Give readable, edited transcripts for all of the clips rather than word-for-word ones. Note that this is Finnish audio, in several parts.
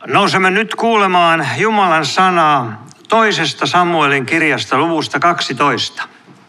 Nousemme nyt kuulemaan Jumalan sanaa toisesta Samuelin kirjasta luvusta 12.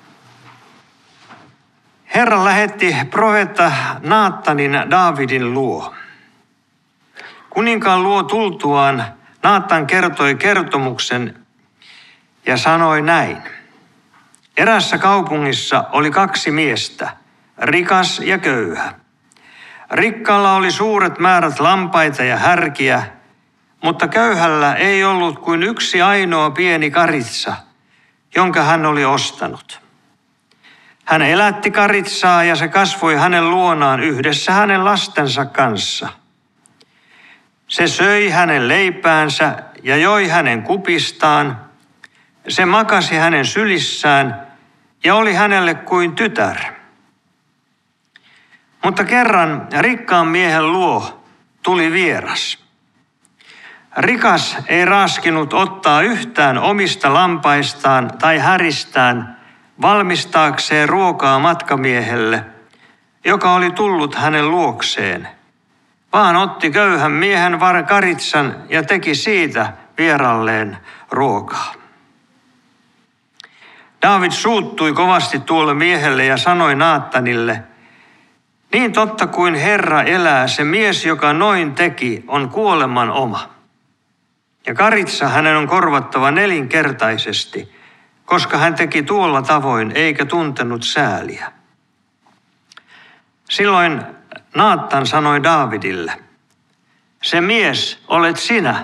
Herra lähetti profeetta Naatanin Daavidin luo. Kuninkaan luo tultuaan Naatan kertoi kertomuksen ja sanoi näin. Erässä kaupungissa oli 2 miestä, rikas ja köyhä. Rikkaalla oli suuret määrät lampaita ja härkiä, mutta köyhällä ei ollut kuin yksi ainoa pieni karitsa, jonka hän oli ostanut. Hän elätti karitsaa ja se kasvoi hänen luonaan yhdessä hänen lastensa kanssa. Se söi hänen leipäänsä ja joi hänen kupistaan. Se makasi hänen sylissään ja oli hänelle kuin tytär. Mutta kerran rikkaan miehen luo tuli vieras. Rikas ei raaskinut ottaa yhtään omista lampaistaan tai häristään valmistaakseen ruokaa matkamiehelle, joka oli tullut hänen luokseen, vaan otti köyhän miehen karitsan ja teki siitä vieralleen ruokaa. Daavid suuttui kovasti tuolle miehelle ja sanoi Naatanille, niin totta kuin Herra elää, se mies, joka noin teki, on kuoleman oma. Ja karitsa hänen on korvattava 4-kertaisesti, koska hän teki tuolla tavoin eikä tuntenut sääliä. Silloin Naatan sanoi Daavidille, se mies olet sinä.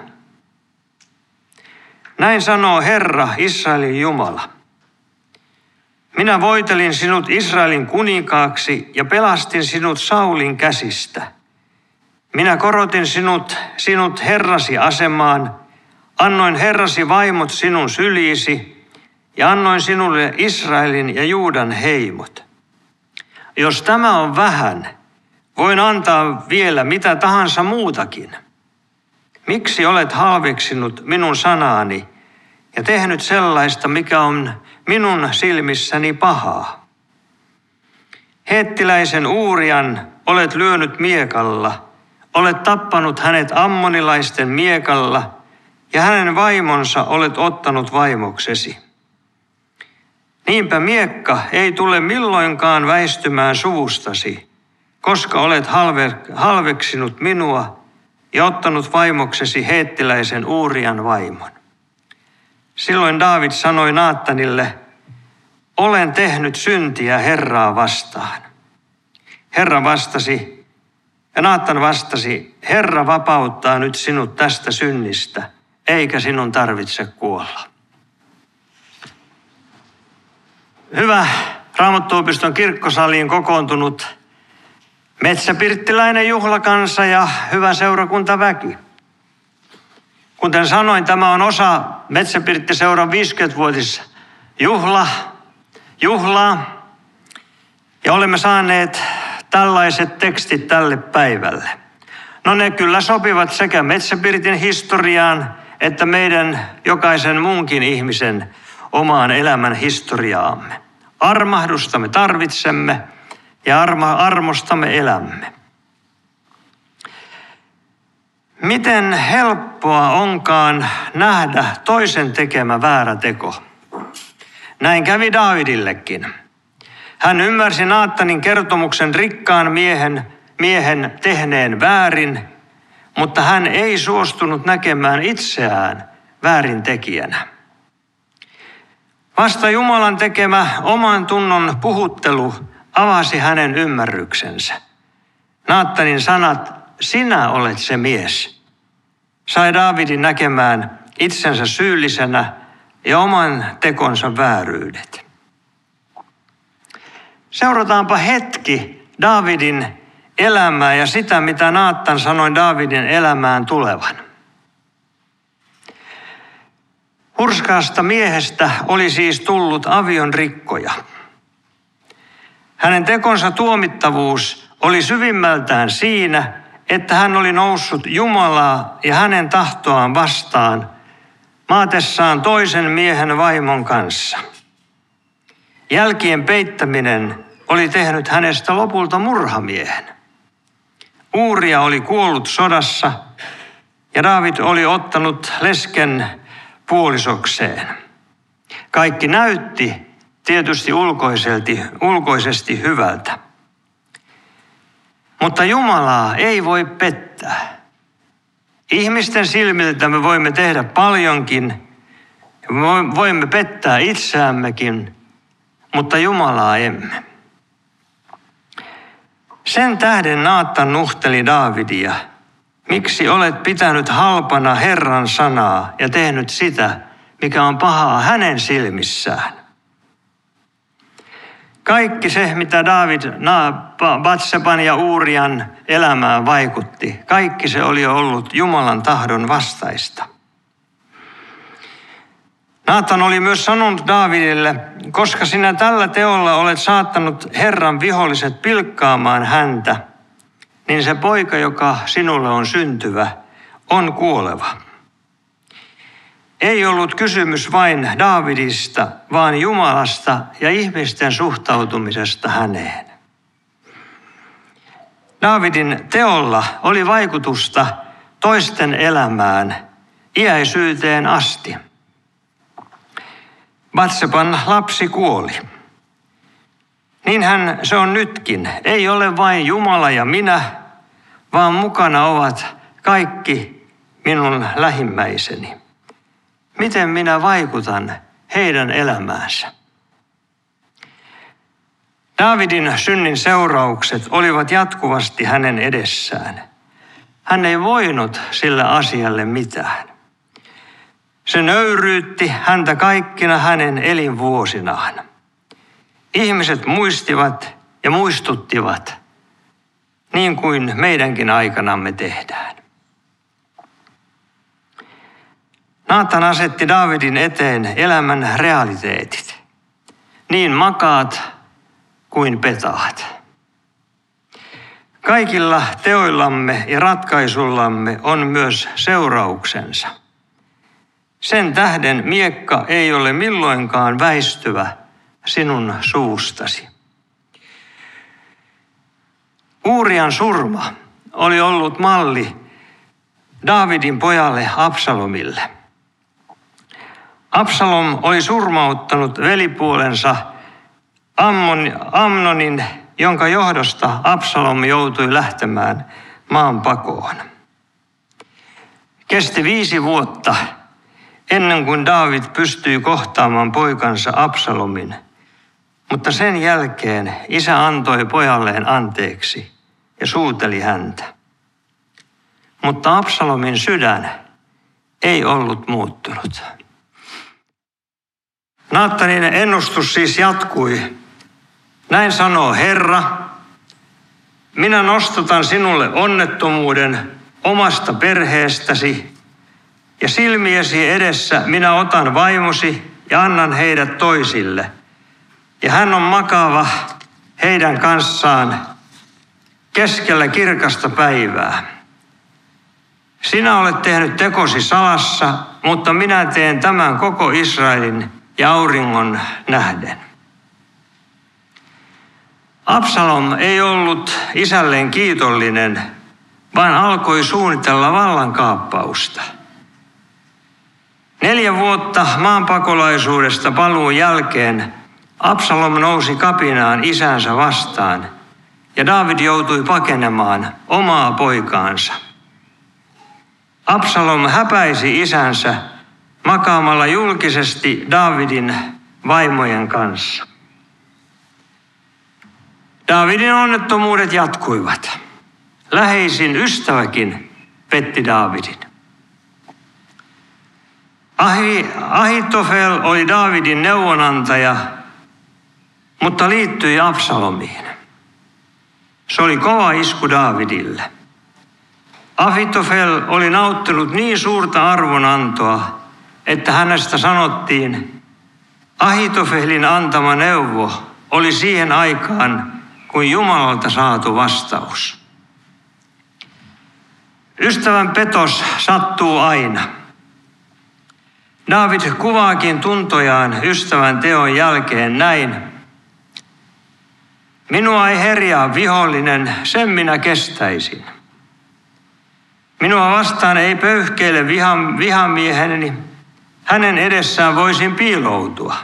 Näin sanoo Herra, Israelin Jumala. Minä voitelin sinut Israelin kuninkaaksi ja pelastin sinut Saulin käsistä. Minä korotin sinut Herrasi asemaan, annoin Herrasi vaimot sinun syliisi ja annoin sinulle Israelin ja Juudan heimot. Jos tämä on vähän, voin antaa vielä mitä tahansa muutakin. Miksi olet halveksinut minun sanaani ja tehnyt sellaista, mikä on minun silmissäni pahaa? Heettiläisen Uurian olet lyönyt miekalla, olet tappanut hänet ammonilaisten miekalla ja hänen vaimonsa olet ottanut vaimoksesi. Niinpä miekka ei tule milloinkaan väistymään suvustasi, koska olet halveksinut minua ja ottanut vaimoksesi heettiläisen Uurian vaimon. Silloin Daavid sanoi Naatanille, olen tehnyt syntiä Herraa vastaan. Naatan vastasi, Herra vapauttaa nyt sinut tästä synnistä, eikä sinun tarvitse kuolla. Hyvä Raamattuopiston kirkkosaliin kokoontunut metsäpirttiläinen juhlakansa ja hyvä seurakuntaväki. Kuten sanoin, tämä on osa Metsäpirttiseuran 50-vuotisjuhlaa ja olemme saaneet tällaiset tekstit tälle päivälle. No ne kyllä sopivat sekä Metsäpirtin historiaan että meidän jokaisen muunkin ihmisen omaan elämän historiaamme. Armahdusta me tarvitsemme ja armosta me elämme. Miten helppoa onkaan nähdä toisen tekemä väärä teko? Näin kävi Daavidillekin. Hän ymmärsi Naatanin kertomuksen rikkaan miehen tehneen väärin, mutta hän ei suostunut näkemään itseään väärintekijänä. Vasta Jumalan tekemä oman tunnon puhuttelu avasi hänen ymmärryksensä. Naatanin sanat, sinä olet se mies, sai Daavidin näkemään itsensä syyllisenä ja oman tekonsa vääryydet. Seurataanpa hetki Daavidin elämää ja sitä, mitä Naatan sanoi Daavidin elämään tulevan. Hurskaasta miehestä oli siis tullut avion rikkoja. Hänen tekonsa tuomittavuus oli syvimmältään siinä, että hän oli noussut Jumalaa ja hänen tahtoaan vastaan maatessaan toisen miehen vaimon kanssa. Jälkien peittäminen oli tehnyt hänestä lopulta murhamiehen. Uuria oli kuollut sodassa ja Daavid oli ottanut lesken puolisokseen. Kaikki näytti tietysti ulkoisesti hyvältä. Mutta Jumalaa ei voi pettää. Ihmisten silmiltä me voimme tehdä paljonkin, voimme pettää itseämmekin, mutta Jumalaa emme. Sen tähden Naatan nuhteli Daavidia. Miksi olet pitänyt halpana Herran sanaa ja tehnyt sitä, mikä on pahaa hänen silmissään? Kaikki se, mitä Daavid Batseban ja Uurian elämään vaikutti, kaikki se oli ollut Jumalan tahdon vastaista. Naatan oli myös sanonut Daavidille, koska sinä tällä teolla olet saattanut Herran viholliset pilkkaamaan häntä, niin se poika, joka sinulle on syntyvä, on kuoleva. Ei ollut kysymys vain Daavidista, vaan Jumalasta ja ihmisten suhtautumisesta häneen. Daavidin teolla oli vaikutusta toisten elämään iäisyyteen asti. Batseban lapsi kuoli. Niinhän se on nytkin. Ei ole vain Jumala ja minä, vaan mukana ovat kaikki minun lähimmäiseni. Miten minä vaikutan heidän elämäänsä? Daavidin synnin seuraukset olivat jatkuvasti hänen edessään. Hän ei voinut sille asialle mitään. Se nöyryytti häntä kaikkina hänen elinvuosinaan. Ihmiset muistivat ja muistuttivat, niin kuin meidänkin aikanamme tehdään. Naatan asetti Daavidin eteen elämän realiteetit, niin makaat kuin petaat. Kaikilla teoillamme ja ratkaisullamme on myös seurauksensa. Sen tähden miekka ei ole milloinkaan väistyvä sinun suustasi. Uurian surma oli ollut malli Daavidin pojalle Absalomille. Absalom oli surmauttanut velipuolensa Amnonin, jonka johdosta Absalom joutui lähtemään maanpakoon. Kesti 5 vuotta ennen kuin Daavid pystyi kohtaamaan poikansa Absalomin, mutta sen jälkeen isä antoi pojalleen anteeksi ja suuteli häntä. Mutta Absalomin sydän ei ollut muuttunut. Naatanin ennustus siis jatkui. Näin sanoo Herra, minä nostatan sinulle onnettomuuden omasta perheestäsi ja silmiesi edessä minä otan vaimosi ja annan heidät toisille. Ja hän on makaava heidän kanssaan keskellä kirkasta päivää. Sinä olet tehnyt tekosi salassa, mutta minä teen tämän koko Israelin ja auringon nähden. Absalom ei ollut isälleen kiitollinen, vaan alkoi suunnitella vallankaappausta. 4 vuotta maanpakolaisuudesta paluun jälkeen Absalom nousi kapinaan isänsä vastaan ja Daavid joutui pakenemaan omaa poikaansa. Absalom häpäisi isänsä makaamalla julkisesti Daavidin vaimojen kanssa. Daavidin onnettomuudet jatkuivat. Läheisin ystäväkin petti Daavidin. Ahitofel oli Daavidin neuvonantaja, mutta liittyi Absalomiin. Se oli kova isku Daavidille. Ahitofel oli nauttinut niin suurta arvonantoa, että hänestä sanottiin, Ahitofelin antama neuvo oli siihen aikaan kuin Jumalalta saatu vastaus. Ystävän petos sattuu aina. Daavid kuvaakin tuntojaan ystävän teon jälkeen näin. Minua ei herjaa vihollinen, sen minä kestäisin. Minua vastaan ei pöyhkeile vihamieheni, hänen edessään voisin piiloutua.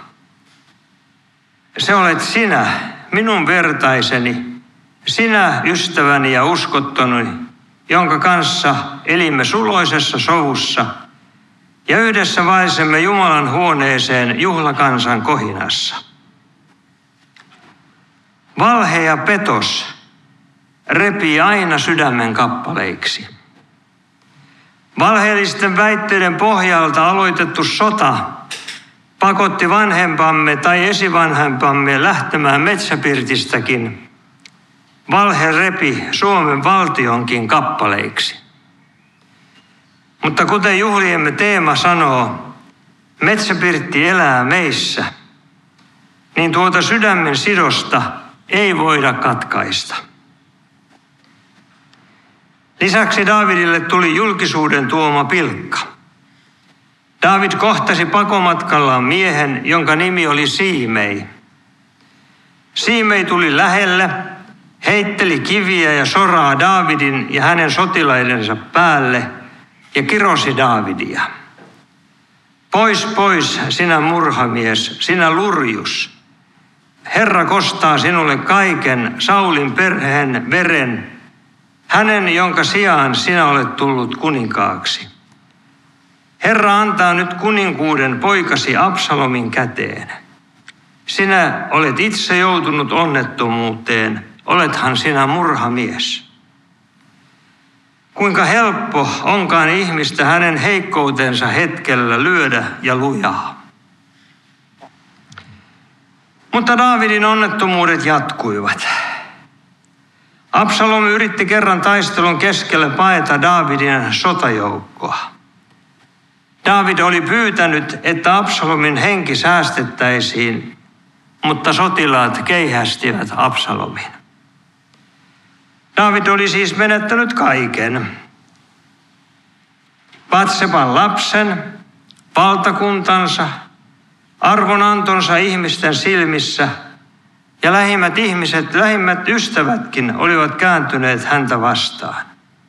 Se olet sinä, minun vertaiseni, sinä ystäväni ja uskottoni, jonka kanssa elimme suloisessa sovussa ja yhdessä vaelsimme Jumalan huoneeseen juhlakansan kohinassa. Valhe ja petos repii aina sydämen kappaleiksi. Valheellisten väitteiden pohjalta aloitettu sota pakotti vanhempamme tai esivanhempamme lähtemään metsäpirtistäkin. Valhe repi Suomen valtionkin kappaleiksi. Mutta kuten juhliemme teema sanoo, metsäpirtti elää meissä, niin tuota sydämen sidosta ei voida katkaista. Lisäksi Daavidille tuli julkisuuden tuoma pilkka. Daavid kohtasi pakomatkallaan miehen, jonka nimi oli Siimei. Siimei tuli lähelle, heitteli kiviä ja soraa Daavidin ja hänen sotilaidensa päälle ja kirosi Daavidia. Pois, pois, sinä murhamies, sinä lurjus. Herra kostaa sinulle kaiken Saulin perheen veren, hänen, jonka sijaan sinä olet tullut kuninkaaksi. Herra antaa nyt kuninkuuden poikasi Absalomin käteen. Sinä olet itse joutunut onnettomuuteen, olethan sinä murhamies. Kuinka helppo onkaan ihmistä hänen heikkoutensa hetkellä lyödä ja lujaa. Mutta Daavidin onnettomuudet jatkuivat. Absalom yritti kerran taistelun keskellä paeta Daavidin sotajoukkoa. Daavid oli pyytänyt, että Absalomin henki säästettäisiin, mutta sotilaat keihästivät Absalomin. Daavid oli siis menettänyt kaiken. Batseban lapsen, valtakuntansa, arvonantonsa ihmisten silmissä ja lähimmät ystävätkin olivat kääntyneet häntä vastaan.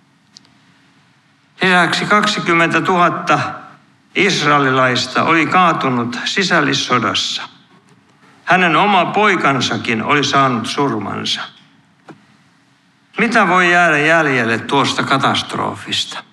Lisäksi 20 000 israelilaista oli kaatunut sisällissodassa. Hänen oma poikansakin oli saanut surmansa. Mitä voi jäädä jäljelle tuosta katastrofista?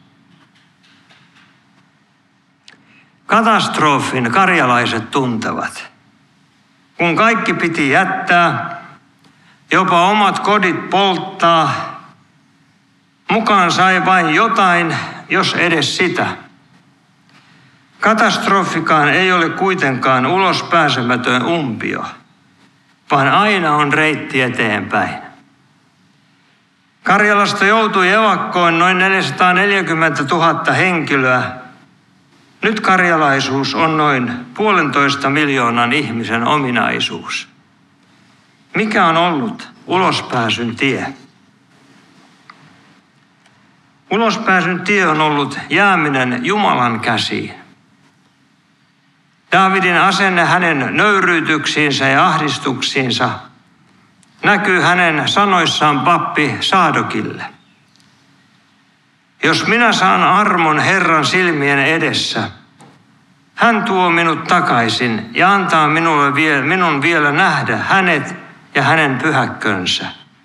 Katastrofin karjalaiset tuntevat. Kun kaikki piti jättää, jopa omat kodit polttaa, mukaan sai vain jotain, jos edes sitä. Katastrofikaan ei ole kuitenkaan ulospääsemätön umpio, vaan aina on reitti eteenpäin. Karjalasta joutui evakkoon noin 440 000 henkilöä. Nyt karjalaisuus on noin 1,5 miljoonan ihmisen ominaisuus. Mikä on ollut ulospääsyn tie? Ulospääsyn tie on ollut jääminen Jumalan käsiin. Daavidin asenne hänen nöyryytyksiinsä ja ahdistuksiinsa näkyy hänen sanoissaan pappi Saadokille. Jos minä saan armon Herran silmien edessä, hän tuo minut takaisin ja antaa minun vielä nähdä hänet ja hänen pyhäkkönsä.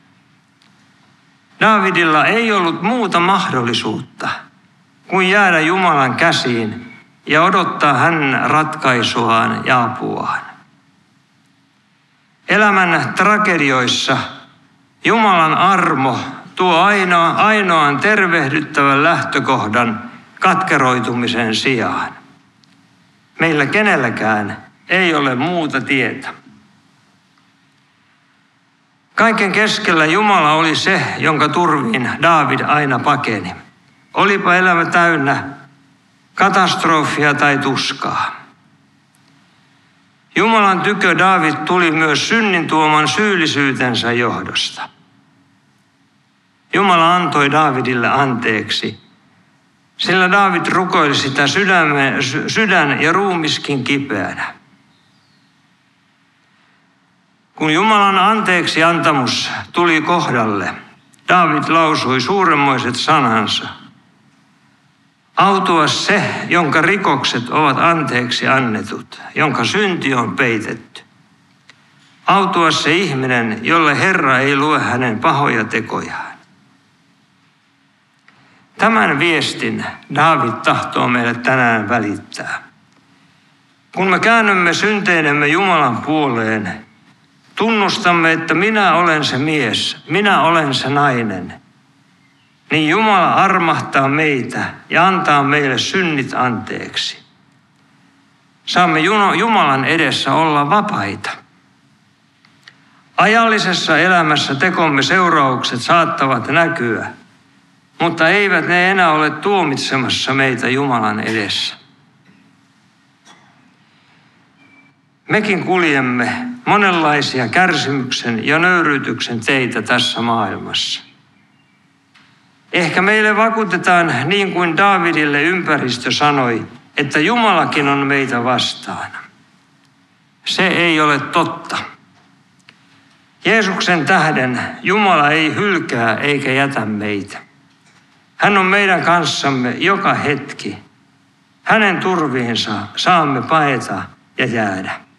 Daavidilla ei ollut muuta mahdollisuutta kuin jäädä Jumalan käsiin ja odottaa hänen ratkaisuaan ja apuaan. Elämän tragedioissa Jumalan armo tuo ainoan tervehdyttävän lähtökohdan katkeroitumisen sijaan. Meillä kenelläkään ei ole muuta tietä. Kaiken keskellä Jumala oli se, jonka turviin Daavid aina pakeni. Olipa elämä täynnä katastrofia tai tuskaa. Jumalan tykö Daavid tuli myös synnin tuoman syyllisyytensä johdosta. Jumala antoi Daavidille anteeksi, sillä Daavid rukoili sitä sydän ja ruumiskin kipeänä. Kun Jumalan anteeksi antamus tuli kohdalle, Daavid lausui suuremmoiset sanansa. Autua se, jonka rikokset ovat anteeksi annetut, jonka synti on peitetty. Autua se ihminen, jolle Herra ei lue hänen pahoja tekojaan. Tämän viestin Daavid tahtoo meille tänään välittää. Kun me käännymme synteinemme Jumalan puoleen, tunnustamme, että minä olen se mies, minä olen se nainen, niin Jumala armahtaa meitä ja antaa meille synnit anteeksi. Saamme Jumalan edessä olla vapaita. Ajallisessa elämässä tekomme seuraukset saattavat näkyä, mutta eivät ne enää ole tuomitsemassa meitä Jumalan edessä. Mekin kuljemme monenlaisia kärsimyksen ja nöyryytyksen teitä tässä maailmassa. Ehkä meille vakuutetaan niin kuin Daavidille ympäristö sanoi, että Jumalakin on meitä vastaan. Se ei ole totta. Jeesuksen tähden Jumala ei hylkää eikä jätä meitä. Hän on meidän kanssamme joka hetki. Hänen turviinsa saamme paeta ja jäädä.